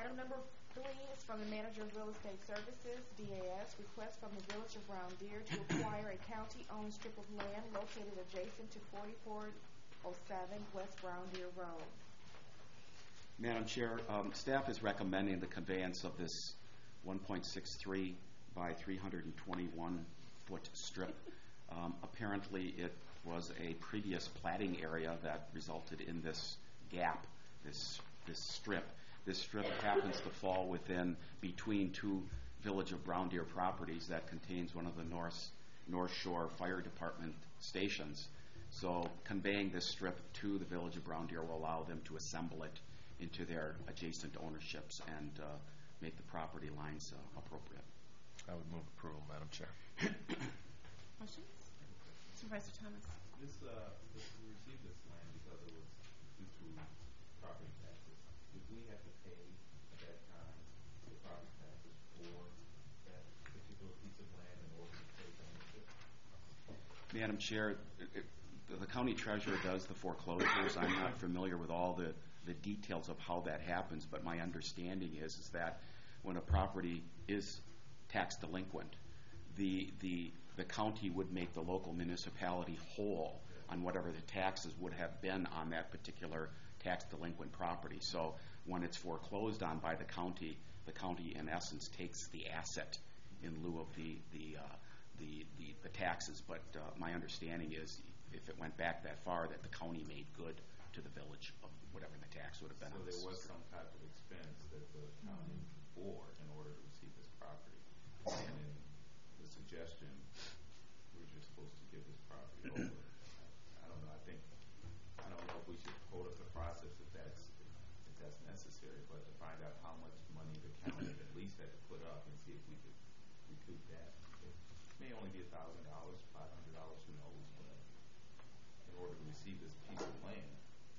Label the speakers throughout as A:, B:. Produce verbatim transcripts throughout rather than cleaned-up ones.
A: Item number three is from the Manager of Real Estate Services, D A S, request from the Village of Brown Deer to acquire a county-owned strip of land located adjacent to forty-four oh seven West Brown Deer Road.
B: Madam Chair, um, staff is recommending the conveyance of this one point six three by three hundred twenty-one foot strip. Um, apparently it was a previous platting area that resulted in this gap, this, this strip. This strip happens to fall within between two Village of Brown Deer properties that contains one of the North, North Shore Fire Department stations. So conveying this strip to the Village of Brown Deer will allow them to assemble it into their adjacent ownerships and uh, make the property lines uh, appropriate.
C: I would move approval, Madam Chair.
A: Questions? Supervisor Thomas.
D: This, uh, this, we received this land because it was due to property taxes. Did we have to pay at that time the property taxes for that particular piece of land in order to take ownership?
B: Madam Chair, it, it, the county treasurer does the foreclosures. I'm not familiar with all the, the details of how that happens, but my understanding is, is that when a property is tax delinquent, the, the, the county would make the local municipality whole on whatever the taxes would have been on that particular tax delinquent property. So when it's foreclosed on by the county, the county in essence takes the asset in lieu of the, the, uh, the, the, the taxes. But uh, my understanding is if it went back that far, that the county made good to the village of whatever the tax would have been.
D: So
B: on
D: there
B: this.
D: was some type of expense that the county bore in order to receive this property. And in the suggestion, we're just supposed to give this property over. I don't know. I think I don't know if we should hold up the process if that's if that's necessary, but to find out how much money the county at least had to put up and see if we could recoup that. It may only be a thousand dollars, five hundred dollars, who knows? But in order to receive this piece of land,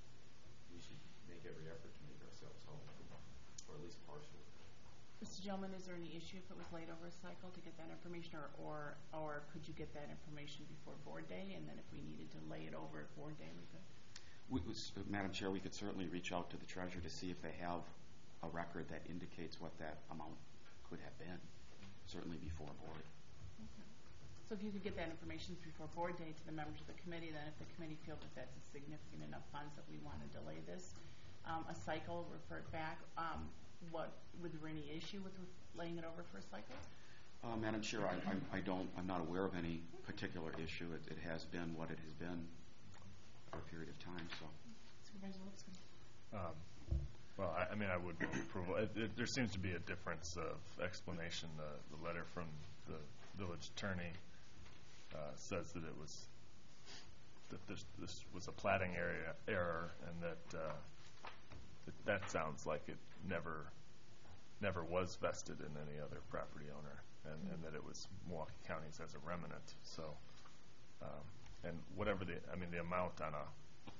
D: we should make every effort to make ourselves whole, or at least partially.
A: Mister Gentleman, is there any issue if it was laid over a cycle to get that information, or, or or could you get that information before board day, and then if we needed to lay it over at board day, we could?
B: We, was, uh, Madam Chair, we could certainly reach out to the treasurer to see if they have a record that indicates what that amount could have been, certainly before board.
A: Okay. So if you could get that information before board day to the members of the committee, then if the committee feels that that's a significant enough funds that we want to delay this, um, a cycle referred back, um, what, was there any issue with laying it over for a cycle?
B: Uh, Madam Chair, I, I, I don't, I'm not aware of any particular issue. It, it has been what it has been for a period of time. So,
A: Supervisor Lipscomb.
C: Um, well, I, I mean, I would move approval. It, it, there seems to be a difference of explanation. The, the letter from the village attorney uh, says that it was that this, this was a platting area error, and that, uh, that that sounds like it never never was vested in any other property owner, and, and that it was Milwaukee County's as a remnant. So, um, and whatever the, I mean, the amount on a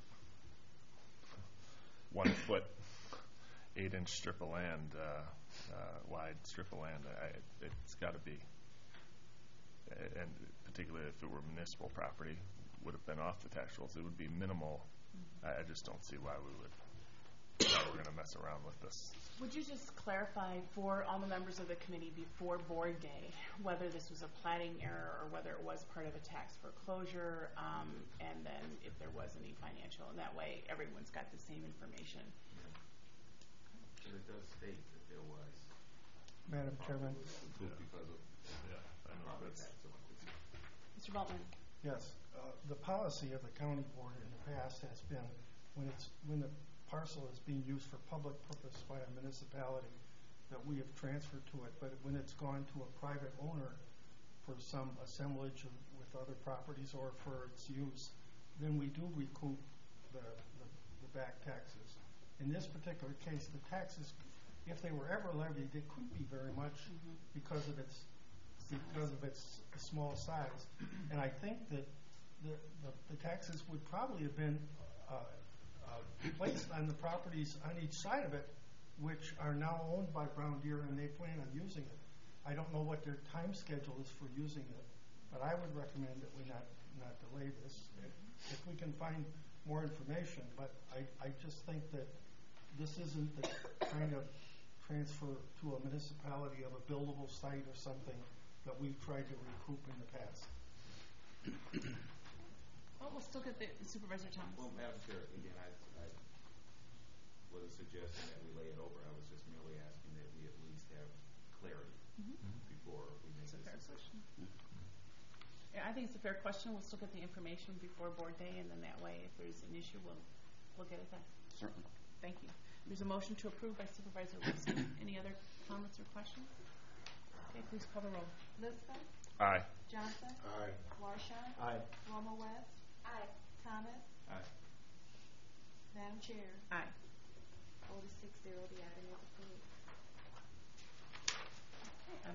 C: one foot, eight inch strip of land, uh, uh, wide strip of land, I, it's got to be, and particularly if it were municipal property, would have been off the tax rolls. It would be minimal. Mm-hmm. I, I just don't see why we would, why we're going to mess around with this.
A: Would you just clarify for all the members of the committee before board day whether this was a platting error or whether it was part of a tax foreclosure, um, and then if there was any financial, and that way everyone's got the same information?
D: But it does state that there was.
E: Madam Chairman.
C: Yeah.
D: Because of
C: Yeah, I know that's.
A: Mister Baltman.
E: Yes, uh, the policy of the county board in the past has been when it's when the parcel is being used for public purpose by a municipality that we have transferred to it, but when it's gone to a private owner for some assemblage of, with other properties or for its use, then we do recoup the, the, the back taxes. In this particular case, the taxes, if they were ever levied, they couldn't be very much mm-hmm. because of its because of its small size. And I think that the, the, the taxes would probably have been uh, uh, placed on the properties on each side of it, which are now owned by Brown Deer, and they plan on using it. I don't know what their time schedule is for using it, but I would recommend that we not, not delay this if, if we can find more information. But I, I just think that this isn't the kind of transfer to a municipality of a buildable site or something that we've tried to recoup in the past.
A: Well, we'll still get the Supervisor Thomas.
D: Well, Madam Chair, again, I, I was suggesting that we lay it over. I was just merely asking that we at least have clarity before we make
A: It's a
D: this
A: fair
D: decision.
A: question. Yeah, I think it's a fair question. We'll still get the information before board day, and then that way, if there's an issue, we'll look at it then.
B: Certainly.
A: Thank you. There's a motion to approve by Supervisor Lipscomb. Any other comments or questions? Okay, please call the roll.
F: Lipscomb.
C: Aye.
F: Johnson.
D: Aye.
F: Marshall.
E: Aye.
F: Roma West. Aye. Thomas.
D: Aye.
F: Madam Chair.
A: Aye.
F: Four to six zero, the item is approved.